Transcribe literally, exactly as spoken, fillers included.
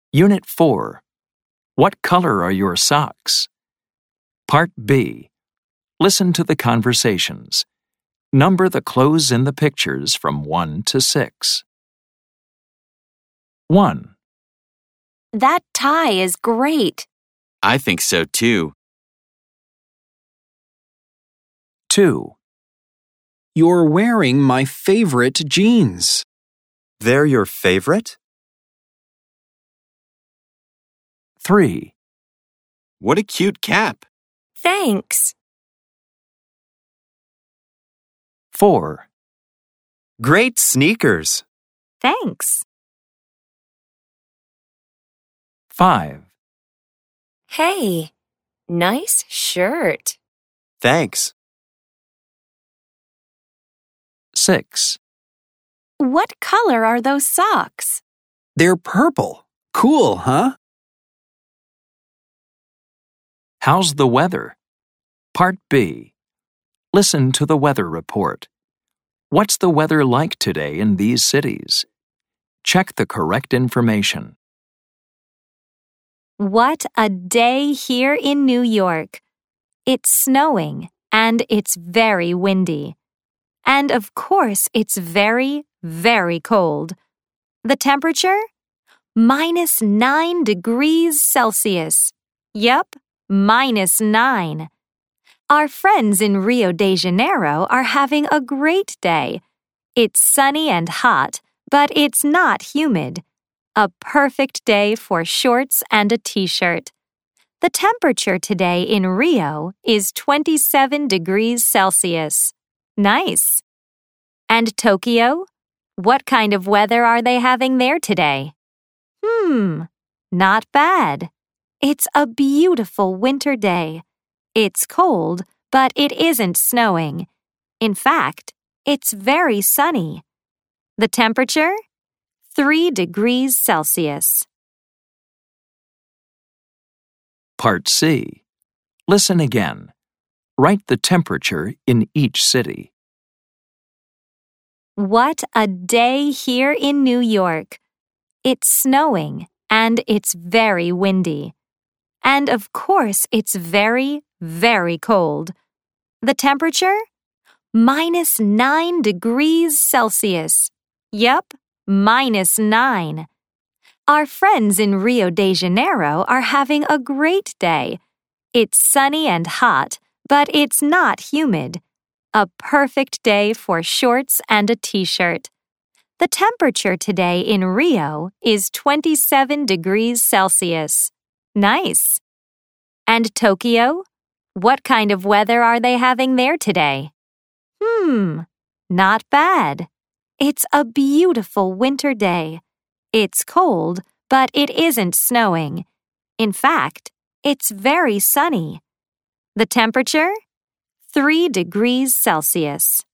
Unit four. What color are your socks? Part B. Listen to the conversations. Number the clothes in the pictures from one to six. one. That tie is great. I think so too. two. You're wearing my favorite jeans. They're your favorite? three. What a cute cap. Thanks. four. Great sneakers. Thanks. five. Hey, nice shirt. Thanks. six. What color are those socks? They're purple. Cool, huh? How's the weather? Part B. Listen to the weather report. What's the weather like today in these cities? Check the correct information. What a day here in New York. It's snowing and it's very windy. And of course, it's very, very cold. The temperature? Minus nine degrees Celsius. Yep, minus nine. Our friends in Rio de Janeiro are having a great day. It's sunny and hot, but it's not humid. A perfect day for shorts and a t-shirt. The temperature today in Rio is twenty-seven degrees Celsius. Nice. And Tokyo? What kind of weather are they having there today? Hmm, not bad. It's a beautiful winter day. It's cold, but it isn't snowing. In fact, it's very sunny. The temperature? Three degrees Celsius. Part C. Listen again. Write the temperature in each city. What a day here in New York. It's snowing and it's very windy. And of course, it's very, very cold. The temperature? Minus nine degrees Celsius. Yep, minus nine. Our friends in Rio de Janeiro are having a great day. It's sunny and hot, but it's not humid. A perfect day for shorts and a t-shirt. The temperature today in Rio is twenty-seven degrees Celsius. Nice. And Tokyo? What kind of weather are they having there today? Hmm, not bad. It's a beautiful winter day. It's cold, but it isn't snowing. In fact, it's very sunny. The temperature? Three degrees Celsius.